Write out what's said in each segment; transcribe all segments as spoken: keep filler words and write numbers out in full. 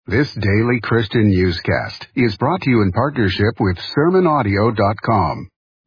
This daily Christian newscast is brought to you in partnership with sermon audio dot com.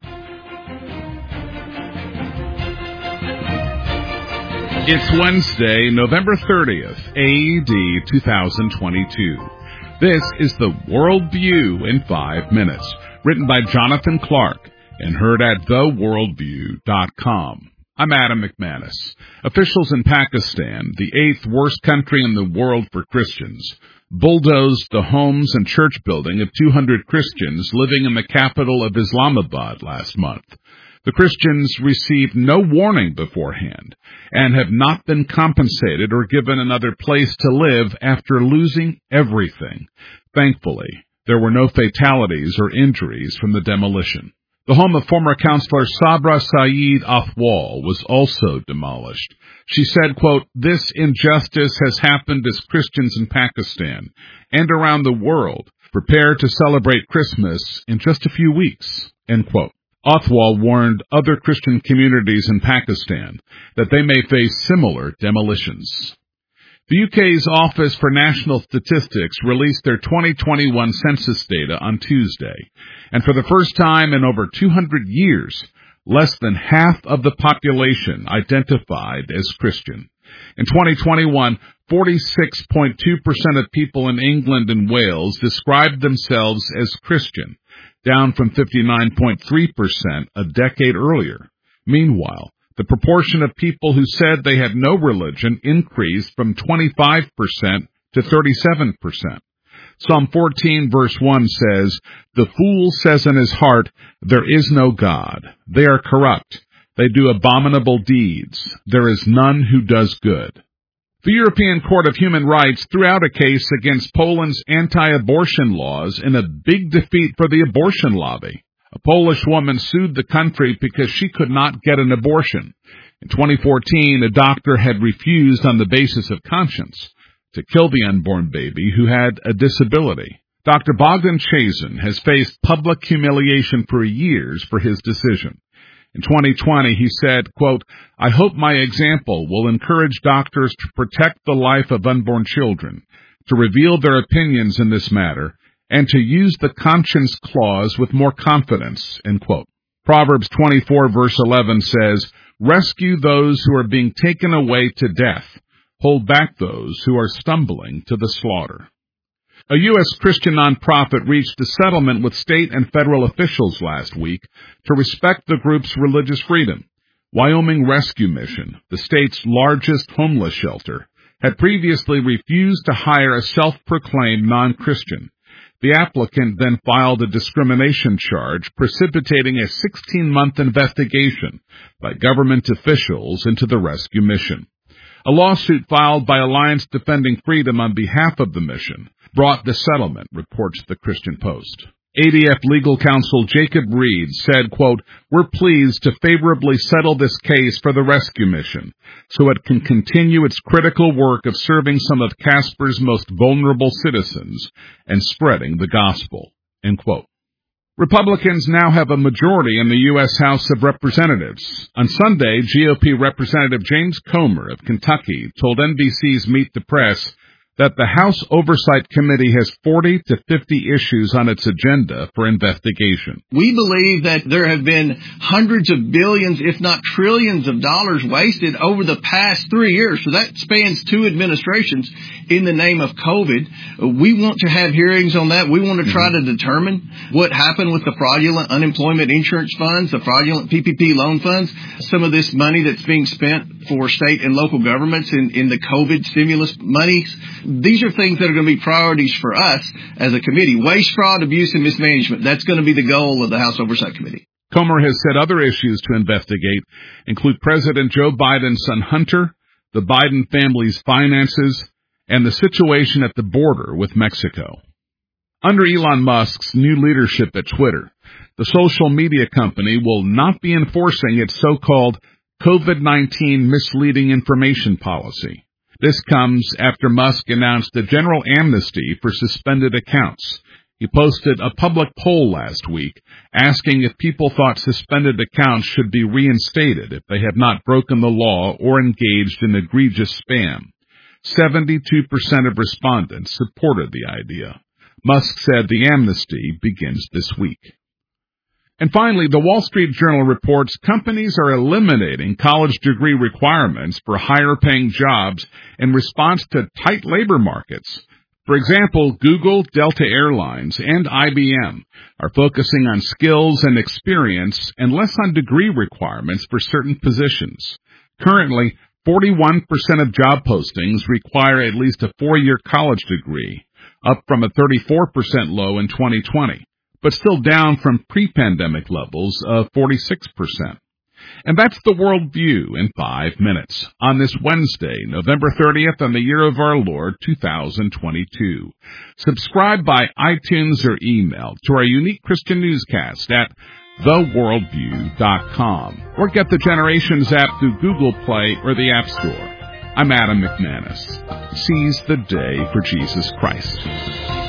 It's Wednesday, November thirtieth, A D two thousand twenty-two. This is the World View in five minutes, written by Jonathan Clark and heard at the world view dot com. I'm Adam McManus. Officials in Pakistan, the eighth worst country in the world for Christians, bulldozed the homes and church building of two hundred Christians living in the capital of Islamabad last month. The Christians received no warning beforehand and have not been compensated or given another place to live after losing everything. Thankfully, there were no fatalities or injuries from the demolition. The home of former counselor Sabra Saeed Athwal was also demolished. She said, quote, "This injustice has happened as Christians in Pakistan and around the world prepare to celebrate Christmas in just a few weeks," end quote. Athwal warned other Christian communities in Pakistan that they may face similar demolitions. The U K's Office for National Statistics released their twenty twenty-one census data on Tuesday, and for the first time in over two hundred years, less than half of the population identified as Christian. In twenty twenty-one, forty-six point two percent of people in England and Wales described themselves as Christian, down from fifty-nine point three percent a decade earlier. Meanwhile, the proportion of people who said they had no religion increased from twenty-five percent to thirty-seven percent. Psalm fourteen verse one says, "The fool says in his heart, there is no God. They are corrupt. They do abominable deeds. There is none who does good." The European Court of Human Rights threw out a case against Poland's anti-abortion laws in a big defeat for the abortion lobby. A Polish woman sued the country because she could not get an abortion. In twenty fourteen, a doctor had refused on the basis of conscience to kill the unborn baby who had a disability. Doctor Bogdan Chazin has faced public humiliation for years for his decision. In twenty twenty, he said, quote, "I hope my example will encourage doctors to protect the life of unborn children, to reveal their opinions in this matter, and to use the conscience clause with more confidence," end quote. Proverbs twenty-four verse eleven says, "Rescue those who are being taken away to death. Hold back those who are stumbling to the slaughter." A U S Christian nonprofit reached a settlement with state and federal officials last week to respect the group's religious freedom. Wyoming Rescue Mission, the state's largest homeless shelter, had previously refused to hire a self-proclaimed non-Christian. The applicant then filed a discrimination charge, precipitating a sixteen-month investigation by government officials into the rescue mission. A lawsuit filed by Alliance Defending Freedom on behalf of the mission brought the settlement, reports the Christian Post. A D F legal counsel Jacob Reed said, quote, "We're pleased to favorably settle this case for the rescue mission so it can continue its critical work of serving some of Casper's most vulnerable citizens and spreading the gospel," end quote. Republicans now have a majority in the U S House of Representatives. On Sunday, G O P Representative James Comer of Kentucky told N B C's Meet the Press that the House Oversight Committee has forty to fifty issues on its agenda for investigation. We believe that there have been hundreds of billions, if not trillions of dollars wasted over the past three years. So that spans two administrations in the name of COVID. We want to have hearings on that. We want to try mm-hmm. to determine what happened with the fraudulent unemployment insurance funds, the fraudulent P P P loan funds, some of this money that's being spent for state and local governments in, in the COVID stimulus monies. These are things that are going to be priorities for us as a committee. Waste, fraud, abuse, and mismanagement. That's going to be the goal of the House Oversight Committee. Comer has said other issues to investigate include President Joe Biden's son Hunter, the Biden family's finances, and the situation at the border with Mexico. Under Elon Musk's new leadership at Twitter, the social media company will not be enforcing its so-called COVID nineteen misleading information policy. This comes after Musk announced a general amnesty for suspended accounts. He posted a public poll last week asking if people thought suspended accounts should be reinstated if they had not broken the law or engaged in egregious spam. seventy-two percent of respondents supported the idea. Musk said the amnesty begins this week. And finally, the Wall Street Journal reports companies are eliminating college degree requirements for higher-paying jobs in response to tight labor markets. For example, Google, Delta Airlines, and I B M are focusing on skills and experience and less on degree requirements for certain positions. Currently, forty-one percent of job postings require at least a four-year college degree, up from a thirty-four percent low in twenty twenty, but still down from pre-pandemic levels of forty-six percent. And that's the World View in five minutes on this Wednesday, November thirtieth, on the year of our Lord, two thousand twenty-two. Subscribe by iTunes or email to our unique Christian newscast at the worldview dot com, or get the Generations app through Google Play or the App Store. I'm Adam McManus. Seize the day for Jesus Christ.